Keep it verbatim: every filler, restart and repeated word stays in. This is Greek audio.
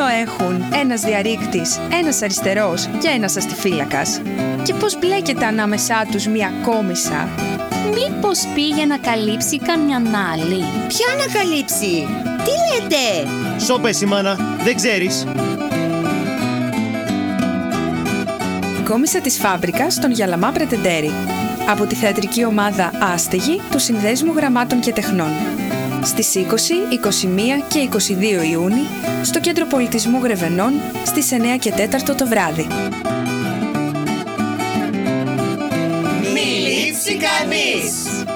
μόνο έχουν ένας διαρρήκτης, ένας αριστερός και ένας αστιφύλακας? Και πώς μπλέκεται ανάμεσά τους μια κόμισσα? Μήπως πήγε να καλύψει καμιαν άλλη? Ποια να καλύψει? Τι λέτε? Σώπες η μάνα, δεν ξέρεις. Κόμισσα της Φάμπρικας των Γιαλαμά Πρετεντέρη. Από τη θεατρική ομάδα Άστεγη του Συνδέσμου Γραμμάτων και Τεχνών. Στις είκοσι, είκοσι μία και είκοσι δύο Ιούνιου στο Κέντρο Πολιτισμού Γρεβενών στις εννιά και τέσσερα το βράδυ. Μη λείψει κανείς!